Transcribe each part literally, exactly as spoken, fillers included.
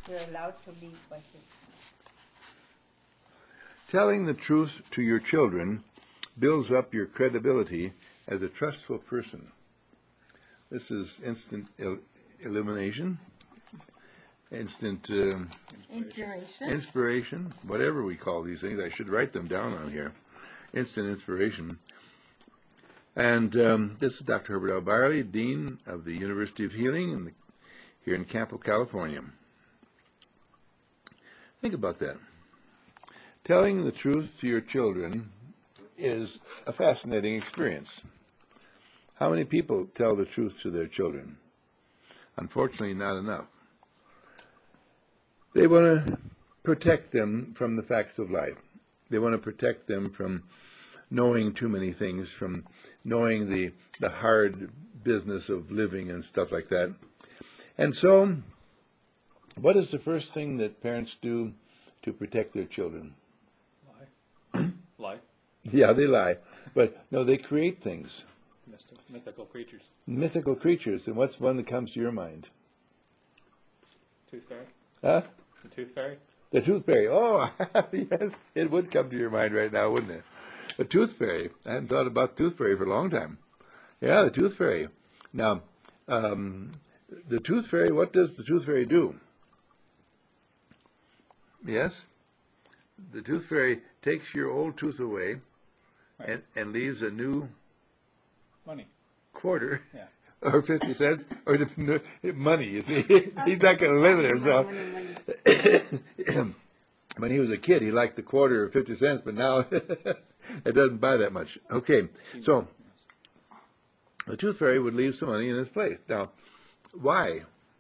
You're allowed to leave, but you... Telling the truth to your children builds up your credibility as a trustful person. This is instant il- illumination, instant uh, Inspiration. inspiration, whatever we call these things. I should write them down on here. Instant inspiration. And um, this is Doctor Herbert L. Byerly, Dean of the University of Healing in the, here in Campo, California. Think about that. Telling the truth to your children is a fascinating experience. How many people tell the truth to their children? Unfortunately, not enough. They want to protect them from the facts of life. They want to protect them from knowing too many things, from knowing the, the hard business of living and stuff like that. And so, what is the first thing that parents do to protect their children? Lie. Lie. Yeah, they lie. But no, they create things. Mystical, mythical creatures. Mythical creatures. And what's one that comes to your mind? Tooth fairy. Huh? The tooth fairy. The tooth fairy. Oh, yes, it would come to your mind right now, wouldn't it? The tooth fairy. I hadn't thought about tooth fairy for a long time. Yeah, the tooth fairy. Now, um, the tooth fairy, what does the tooth fairy do? Yes? The tooth fairy takes your old tooth away Right. and, and leaves a new Money. quarter Yeah. or fifty cents or the, money, you see. He's not going to live it himself. When he was a kid, he liked the quarter or fifty cents, but now it doesn't buy that much. Okay, so the tooth fairy would leave some money in its place. Now, why?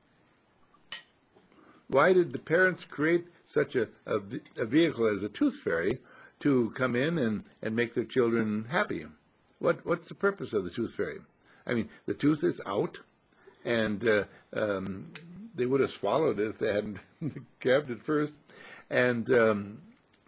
Why did the parents create such a, a, a vehicle as a tooth fairy to come in and, and make their children happy? What What's the purpose of the tooth fairy? I mean, the tooth is out, and uh, um, they would have swallowed it if they hadn't grabbed it first. And um,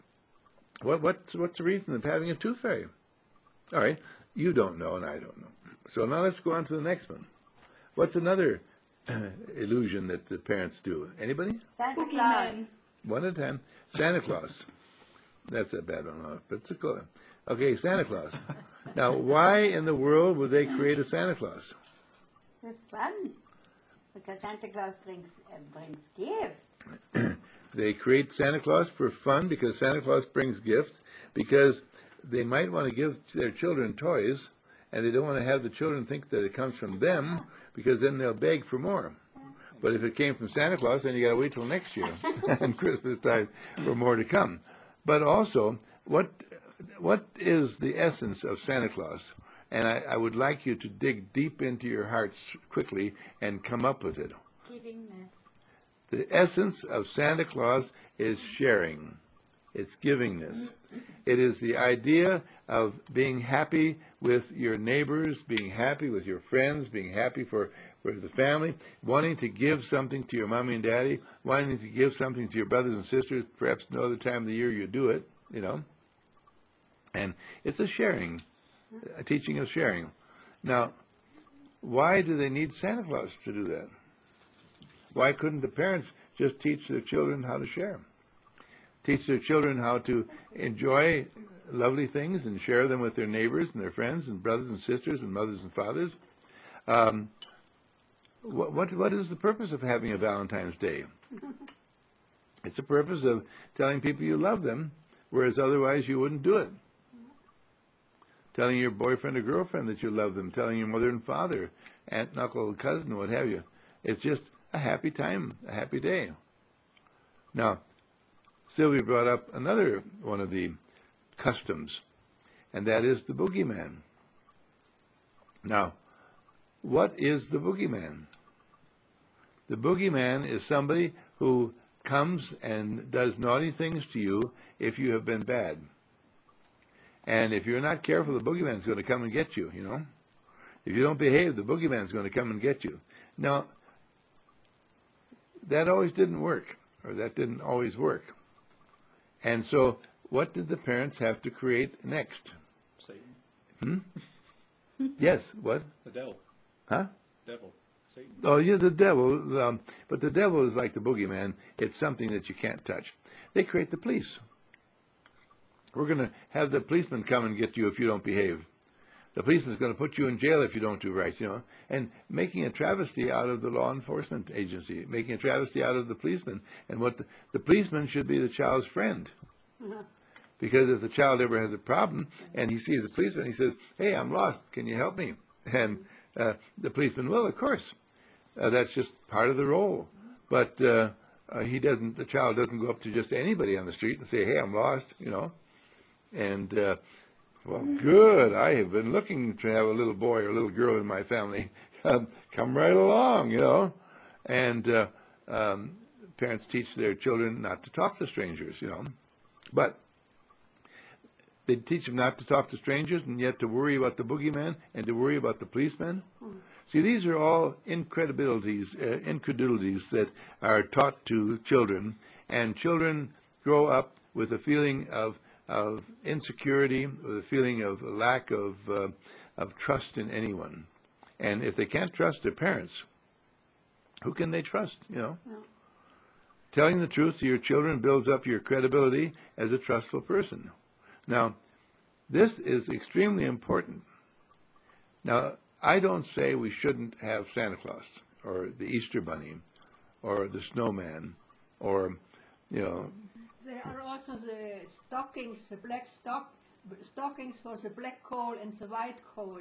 what what's what's the reason of having a tooth fairy? All right, you don't know, and I don't know. So now let's go on to the next one. What's another uh, illusion that the parents do? Anybody? Santa Claus. One at a time. Santa Claus. That's a bad one, but it's a cool one. Okay, Santa Claus. Now, why in the world would they create a Santa Claus? For fun. Because Santa Claus brings, uh, brings gifts. They create Santa Claus for fun because Santa Claus brings gifts, because they might want to give their children toys, and they don't want to have the children think that it comes from them, because then they'll beg for more. But if it came from Santa Claus, then you got to wait till next year and Christmas time for more to come. But also, what what is the essence of Santa Claus? And I, I would like you to dig deep into your hearts quickly and come up with it. Givingness. The essence of Santa Claus is sharing. It's givingness. It is the idea of being happy with your neighbors, being happy with your friends, being happy for, for the family, wanting to give something to your mommy and daddy, wanting to give something to your brothers and sisters, perhaps no other time of the year you do it, you know. And it's a sharing, a teaching of sharing. Now, why do they need Santa Claus to do that? Why couldn't the parents just teach their children how to share? Teach their children how to enjoy lovely things and share them with their neighbors and their friends and brothers and sisters and mothers and fathers. Um, what, what what is the purpose of having a Valentine's Day? It's the purpose of telling people you love them, whereas otherwise you wouldn't do it. Telling your boyfriend or girlfriend that you love them, telling your mother and father, aunt and uncle, cousin, what have you. It's just a happy time, a happy day. Now, Sylvia brought up another one of the customs, and that is the boogeyman. Now, what is the boogeyman? The boogeyman is somebody who comes and does naughty things to you if you have been bad. And if you're not careful, the boogeyman's going to come and get you, you know. If you don't behave, the boogeyman's going to come and get you. Now, that always didn't work, or that didn't always work. And so, what did the parents have to create next? Satan. Hmm? Yes, what? The devil. Huh? Devil. Satan. Oh, yeah, the devil. Um, but the devil is like the boogeyman. It's something that you can't touch. They create the police. We're going to have the policeman come and get you if you don't behave. The policeman's going to put you in jail if you don't do right, you know. And making a travesty out of the law enforcement agency, making a travesty out of the policeman. And what the, the policeman should be the child's friend. Because if the child ever has a problem and he sees the policeman, he says, "Hey, I'm lost. Can you help me?" And uh, the policeman will, of course. Uh, that's just part of the role. But uh, uh, he doesn't. The child doesn't go up to just anybody on the street and say, "Hey, I'm lost," you know. And uh, well, good. I have been looking to have a little boy or a little girl in my family. Um, come right along, you know. And uh, um, parents teach their children not to talk to strangers, you know. But they teach them not to talk to strangers and yet to worry about the boogeyman and to worry about the policeman. See, these are all incredibilities, uh, incredulities that are taught to children, and children grow up with a feeling of of insecurity, with a feeling of a lack of uh, of trust in anyone. And if they can't trust their parents, who can they trust? You know, No. telling the truth to your children builds up your credibility as a trustful person. Now, this is extremely important. Now, I don't say we shouldn't have Santa Claus or the Easter Bunny or the snowman or, you know, There are also the stockings, the black stock, stockings for the black coal and the white coal.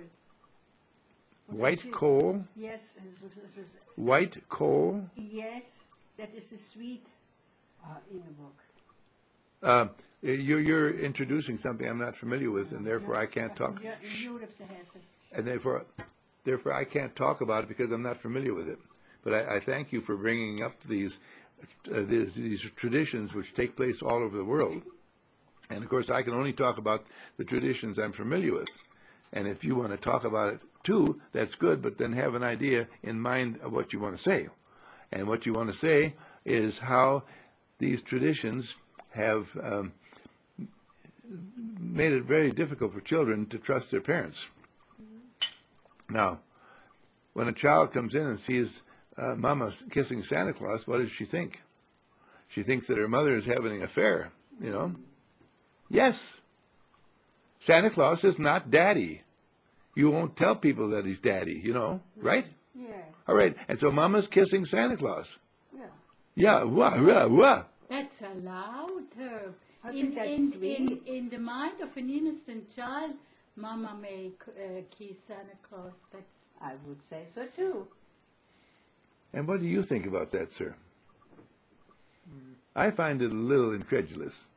Was white it- coal, Yes, this- this- this- white coal. yes, that is the sweet. Uh, Ingeborg. Uh, you're, you're introducing something I'm not familiar with, and therefore I can't talk. Ja, Julips helfen. And therefore, therefore I can't talk about it because I'm not familiar with it. But I, I thank you for bringing up these, uh, these these traditions which take place all over the world. And of course, I can only talk about the traditions I'm familiar with. And if you want to talk about it too, that's good. But then have an idea in mind of what you want to say. And what you want to say is how these traditions have um, made it very difficult for children to trust their parents. Now, when a child comes in and sees uh, Mama kissing Santa Claus, what does she think? She thinks that her mother is having an affair, you know? Yes. Santa Claus is not Daddy. You won't tell people that he's Daddy, you know, right? Yeah, All right. And so Mama's kissing Santa Claus. yeah. Yeah, wah, wah, wah. That's allowed, Herb. I In, think that's in, in, sweet. in the mind of an innocent child, Mama may uh, kiss Santa Claus. That's I would say so too. And what do you think about that, sir? I find it a little incredulous.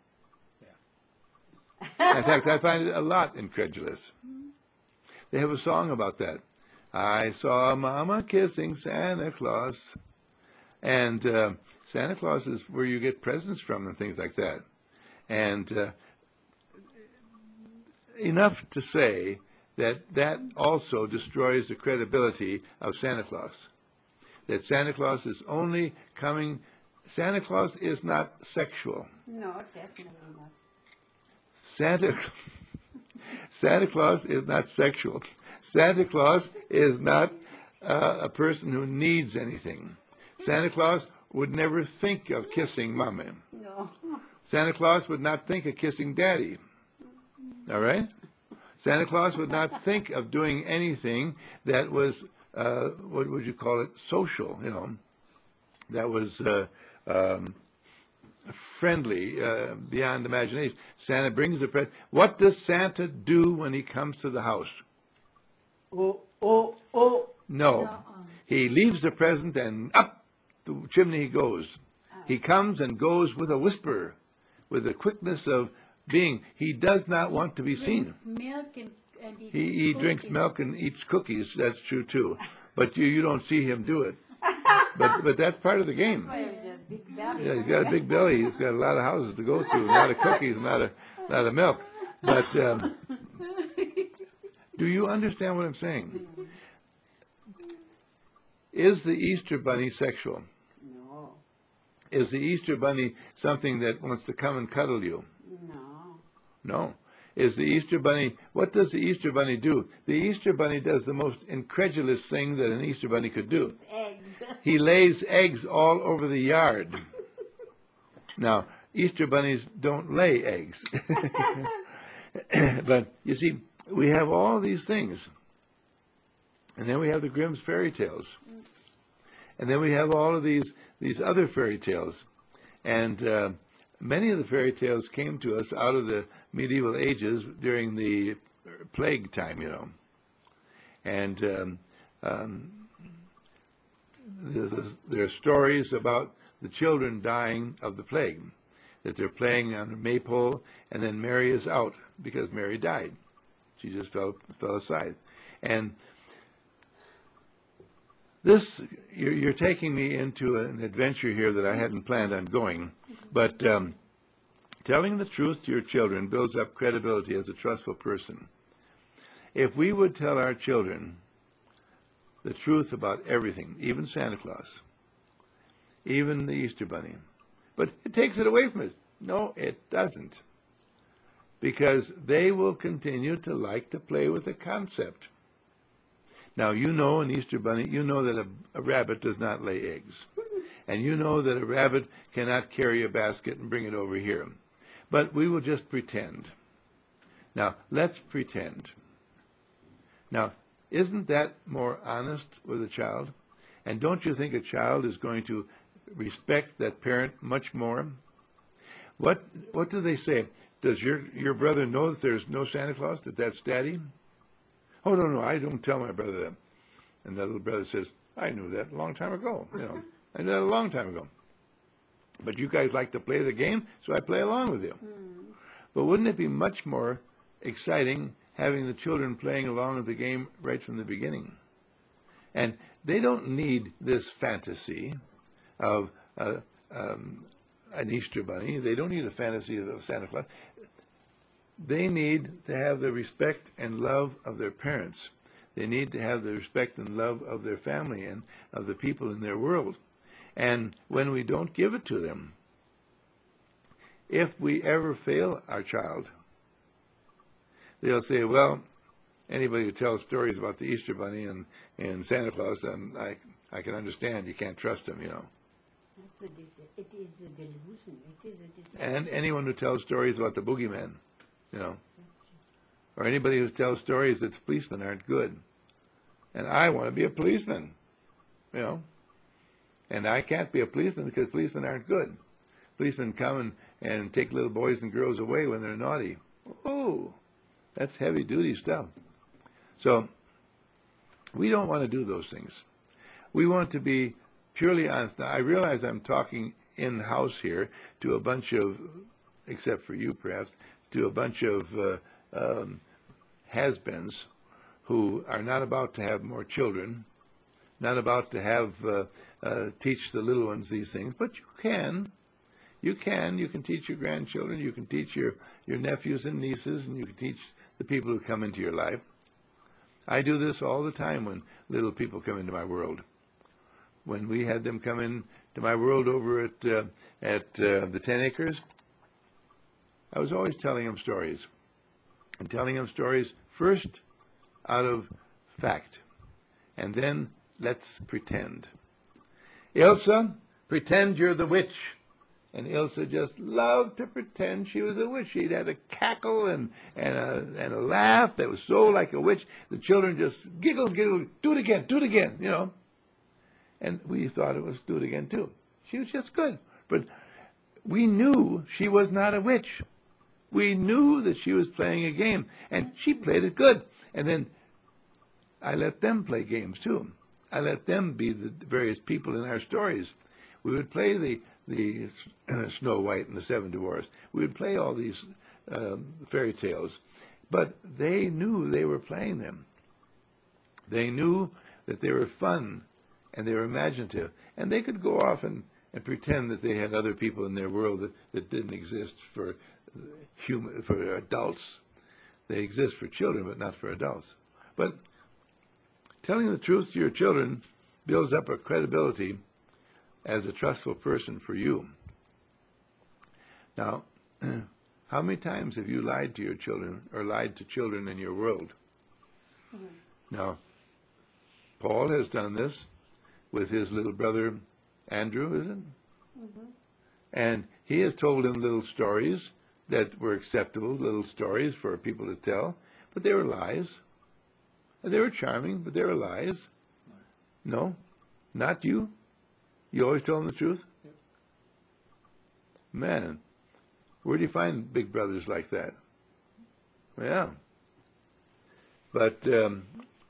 In fact, I find it a lot incredulous. They have a song about that. I saw Mama kissing Santa Claus. And uh, Santa Claus is where you get presents from and things like that. And uh, enough to say that that also destroys the credibility of Santa Claus. That Santa Claus is only coming, Santa Claus is not sexual. No, definitely not. Santa, Santa Claus is not sexual. Santa Claus is not uh, a person who needs anything. Santa Claus would never think of kissing Mama. No. Santa Claus would not think of kissing Daddy. All right? Santa Claus would not think of doing anything that was, uh, what would you call it, social, you know, that was uh, um, friendly, uh, beyond imagination. Santa brings the present. What does Santa do when he comes to the house? Oh, oh, oh. No. He leaves the present and up the chimney he goes. He comes and goes with a whisper, with the quickness of being. He does not want to be seen. drinks milk and, and eats He, he drinks cookies. milk and eats cookies. That's true too. But you, you don't see him do it. But but that's part of the game. Well, the big belly. Yeah, he's got a big belly. He's got a lot of houses to go through, a lot of cookies, a lot of, lot of milk. But um, do you understand what I'm saying? Is the Easter Bunny sexual? No, Is the Easter Bunny something that wants to come and cuddle you? no. No. Is the Easter Bunny, what does the Easter Bunny do? The Easter Bunny does the most incredulous thing that an Easter Bunny could do. he lays eggs all over the yard. Now, Easter bunnies don't lay eggs. But you see, we have all these things. And then we have the Grimm's fairy tales. And then we have all of these, these other fairy tales. And uh, many of the fairy tales came to us out of the medieval ages during the plague time, you know. And um, um, the, the, there are stories about the children dying of the plague, that they're playing on a maypole, and then Mary is out because Mary died. She just fell fell aside. And this, you're, you're taking me into an adventure here that I hadn't planned on going, but um, telling the truth to your children builds up credibility as a trustful person. If we would tell our children the truth about everything, even Santa Claus, even the Easter Bunny, but it takes it away from it. No, it doesn't. Because they will continue to like to play with the concept. Now, you know an Easter Bunny, you know that a, a rabbit does not lay eggs. And you know that a rabbit cannot carry a basket and bring it over here. But we will just pretend. Now, let's pretend. Now, isn't that more honest with a child? And don't you think a child is going to respect that parent much more? What what do they say? Does your, your brother know that there's no Santa Claus, that that's Daddy? Oh, no, no, I don't tell my brother that. And the little brother says, I knew that a long time ago. You know, I knew that a long time ago. But you guys like to play the game, so I play along with you. Mm. But wouldn't it be much more exciting having the children playing along with the game right from the beginning? And they don't need this fantasy of uh, um, an Easter Bunny. They don't need a fantasy of Santa Claus. They need to have the respect and love of their parents. They need to have the respect and love of their family and of the people in their world. And when we don't give it to them, if we ever fail our child, they'll say, well, anybody who tells stories about the Easter Bunny and, and Santa Claus, um, I, I can understand you can't trust them, you know. It's a dece- it is a delusion. It is a deception. And anyone who tells stories about the boogeyman, you know, or anybody who tells stories that policemen aren't good. And I want to be a policeman, you know. And I can't be a policeman because policemen aren't good. Policemen come and, and take little boys and girls away when they're naughty. Oh, that's heavy-duty stuff. So we don't want to do those things. We want to be purely honest. Now, I realize I'm talking in-house here to a bunch of, except for you perhaps, to a bunch of uh, um, has-beens who are not about to have more children, not about to have uh, uh, teach the little ones these things, but you can. You can. You can teach your grandchildren. You can teach your, your nephews and nieces, and you can teach the people who come into your life. I do this all the time when little people come into my world. When we had them come into my world over at uh, at uh, the Ten Acres, I was always telling them stories, and telling them stories first out of fact, and then let's pretend. Ilsa, pretend you're the witch. And Ilsa just loved to pretend she was a witch. She'd had a cackle and, and, a, and a laugh that was so like a witch. The children just giggled, giggled, do it again, do it again, you know. And we thought it was do it again too. She was just good. But we knew she was not a witch. We knew that she was playing a game, and she played it good. And then I let them play games too. I let them be the various people in our stories. We would play the the uh, Snow White and the Seven Dwarfs. We would play all these uh, fairy tales, but they knew they were playing them. They knew that they were fun and they were imaginative, and they could go off and, and pretend that they had other people in their world that, that didn't exist for human for adults. They exist for children, but not for adults. But telling the truth to your children builds up a credibility as a trustful person for you. Now, how many times have you lied to your children or lied to children in your world? Mm-hmm. Now, Paul has done this. with his little brother Andrew, is it? And he has told him little stories that were acceptable, little stories for people to tell, but they were lies. And they were charming, but they were lies. No, not you. You always tell them the truth? Man, where do you find big brothers like that? Yeah. But um,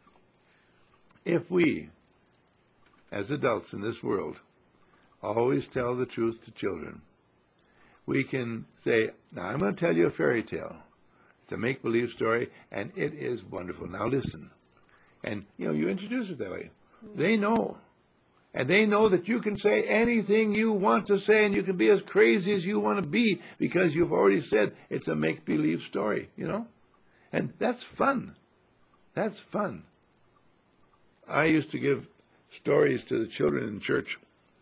if we, as adults in this world, always tell the truth to children, we can say, now I'm going to tell you a fairy tale. It's a make-believe story, and it is wonderful. Now listen. And, you know, you introduce it that way. They know. And they know that you can say anything you want to say, and you can be as crazy as you want to be, because you've already said it's a make-believe story, you know? And that's fun. That's fun. I used to give stories to the children in church.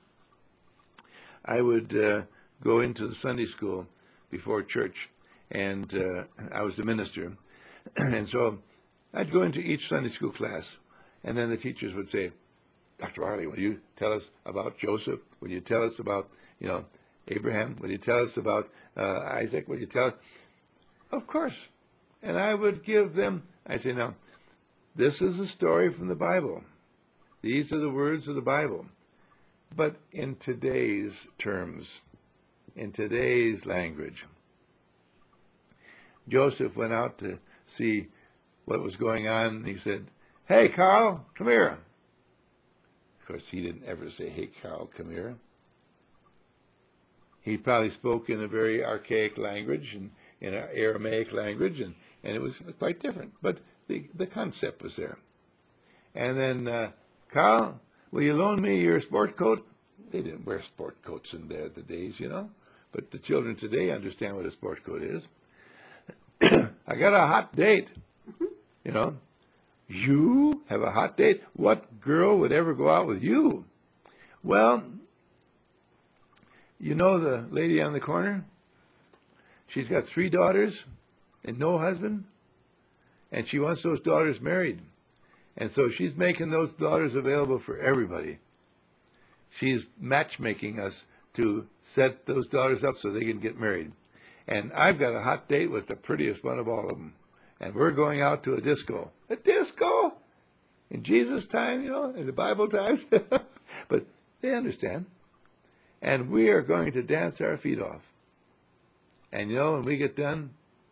I would uh, go into the Sunday school before church, and uh, I was the minister. And so I'd go into each Sunday school class, and then the teachers would say, Doctor Harley, will you tell us about Joseph? Will you tell us about, you know, Abraham? Will you tell us about uh, Isaac? Will you tell us? Of course. And I would give them, I say, now, this is a story from the Bible. These are the words of the Bible. But in today's terms, in today's language, Joseph went out to see what was going on, and he said, hey, Carl, come here. Of course, he didn't ever say, hey, Carl, come here. He probably spoke in a very archaic language, and in an Aramaic language, and, and it was quite different. But the, the concept was there. And then, uh, Carl, will you loan me your sport coat? They didn't wear sport coats in the, the days, you know. But the children today understand what a sport coat is. I got a hot date, you know. You have a hot date? What girl would ever go out with you? Well, you know the lady on the corner? She's got three daughters and no husband, and she wants those daughters married. And so she's making those daughters available for everybody. She's matchmaking us to set those daughters up so they can get married. And I've got a hot date with the prettiest one of all of them. And we're going out to a disco. A disco? In Jesus' time, you know, in the Bible times. But they understand. And we are going to dance our feet off. And, you know, when we get done,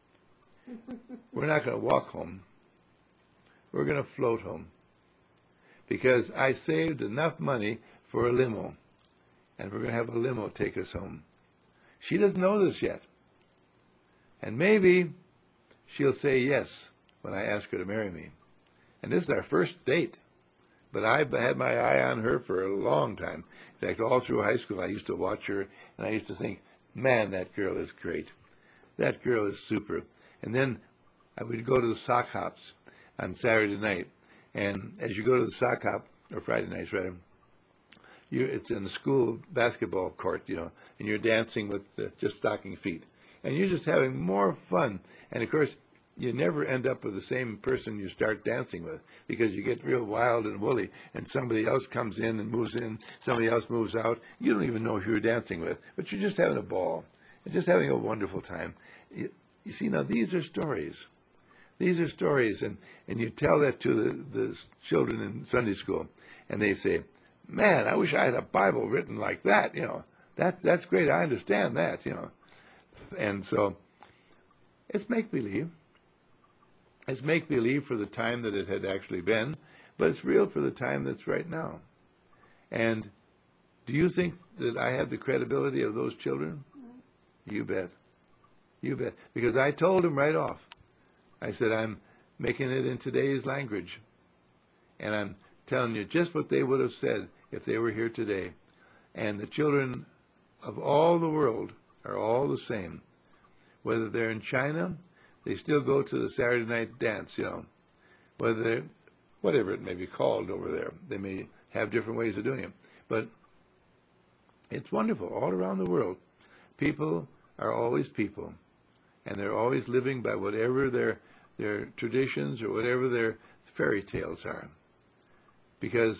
we're not going to walk home. We're going to float home. Because I saved enough money for a limo. And we're going to have a limo take us home. She doesn't know this yet. And maybe she'll say yes when I ask her to marry me. And this is our first date. But I've had my eye on her for a long time. In fact, all through high school, I used to watch her, and I used to think, man, that girl is great. That girl is super. And then I would go to the sock hops on Saturday night. And as you go to the sock hop, or Friday nights rather, you, it's in the school basketball court, you know, and you're dancing with uh, just stocking feet. And you're just having more fun. And, of course, you never end up with the same person you start dancing with, because you get real wild and woolly, and somebody else comes in and moves in, somebody else moves out. You don't even know who you're dancing with, but you're just having a ball and just having a wonderful time. You, you see, now these are stories. These are stories, and, and you tell that to the, the children in Sunday school, and they say, man, I wish I had a Bible written like that, you know. That, that's great, I understand that, you know. And so it's make-believe. It's make-believe for the time that it had actually been, but it's real for the time that's right now. And do you think that I have the credibility of those children? You bet. You bet. Because I told them right off. I said, I'm making it in today's language. And I'm telling you just what they would have said if they were here today. And the children of all the world are all the same. Whether they're in China, they still go to the Saturday night dance, you know. Whether they're, whatever it may be called over there. They may have different ways of doing it. But it's wonderful. All around the world, people are always people. And they're always living by whatever their their traditions or whatever their fairy tales are. Because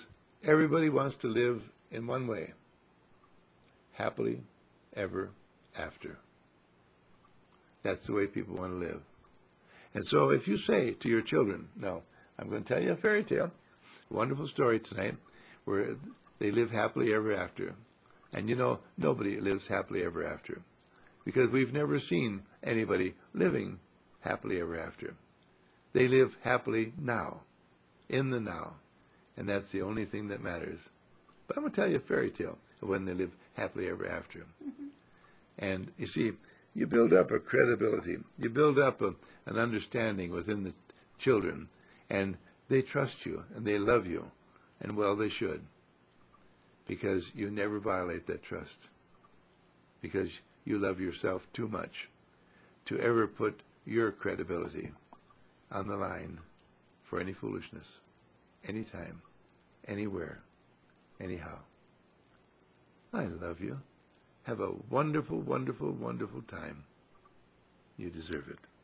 Everybody wants to live in one way. Happily ever after. That's the way people want to live. And so if you say to your children, no, I'm going to tell you a fairy tale, a wonderful story tonight, where they live happily ever after. And you know, nobody lives happily ever after, because we've never seen anybody living happily ever after. They live happily now, in the now, and that's the only thing that matters. But I'm going to tell you a fairy tale of when they live happily ever after. Mm-hmm. And you see, you build up a credibility, you build up a, an understanding within the children, and they trust you, and they love you, and well, they should, because you never violate that trust, because you love yourself too much to ever put your credibility on the line for any foolishness, anytime, anywhere, anyhow. I love you. Have a wonderful, wonderful, wonderful time. You deserve it.